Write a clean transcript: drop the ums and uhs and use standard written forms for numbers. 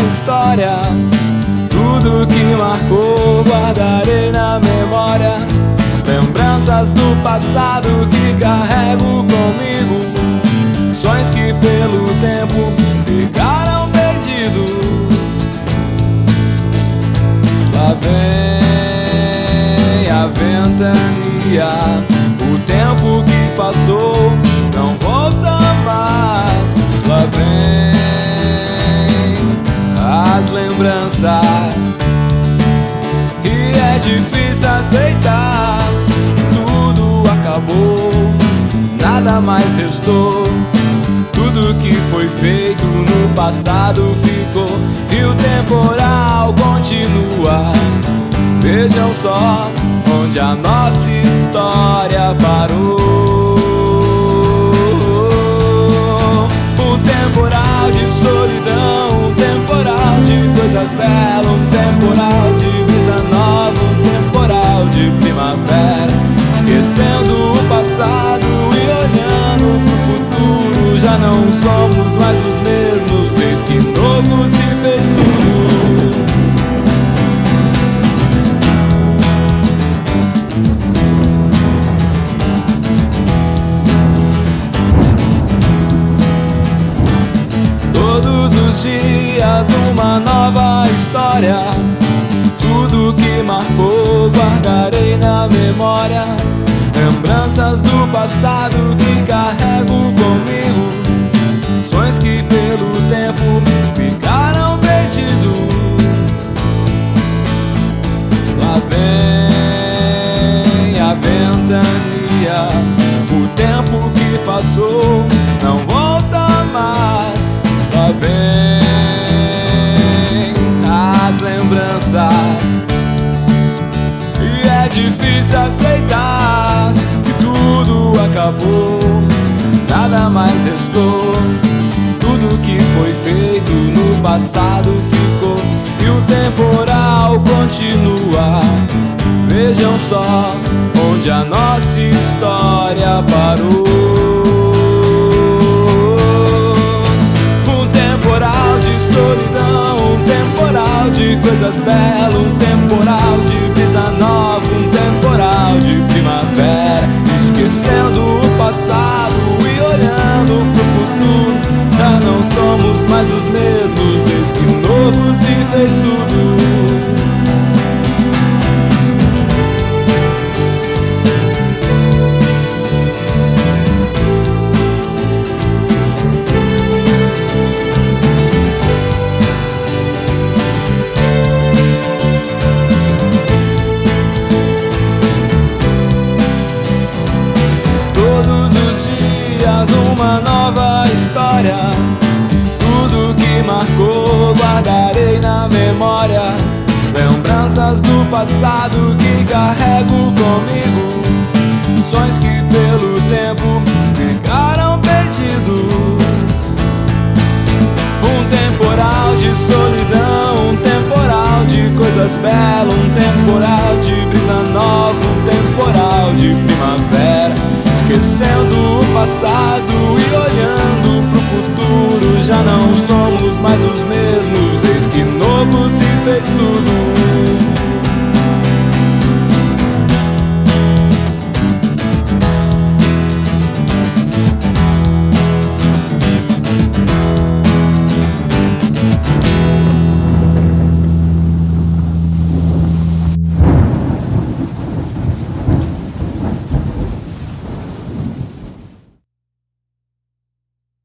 história. Tudo que marcou guardarei na memória. Lembranças do passado que carrego comigo. Sonhos que pelo tempo ficaram perdidos. Lá vem a ventania. O tempo que passou não volta mais. Lá vem as lembranças. E é difícil aceitar. Tudo acabou, nada mais restou. Tudo que foi feito no passado ficou. E o temporal continua. Vejam só onde a nossa história parou. Um temporal de solidão, um temporal de coisas belas, um temporal de brisa nova, um temporal de primavera. Esquecendo o passado e olhando pro futuro, já não somos mais os mesmos. Eis que novo se fez tudo. Todos os dias uma nova história. Tudo que marcou guardarei na memória. Lembranças do passado que carrego comigo. Sonhos que pelo tempo ficaram perdidos. Lá vem a ventania. O tempo que passou não volta mais. Lá vem as lembranças. E é difícil aceitar que tudo acabou, nada mais restou. Tudo que foi feito no passado ficou. E o temporal continua. Vejam só onde a nossa história parou. Um temporal de solidão, um temporal de coisas belas, um temporal de brisa nova, um temporal de primavera. Esquecendo o passado e olhando pro futuro, já não somos mais os mesmos. Eis que novo se fez tudo. Uma nova história. Tudo que marcou guardarei na memória. Lembranças do passado que carrego comigo. Sonhos que pelo tempo ficaram perdidos. Um temporal de solidão, um temporal de coisas belas, um temporal de brisa nova, um temporal de primavera. Esquecendo o passado e olhando pro futuro, já não somos mais os mesmos. Eis que novo se fez tudo.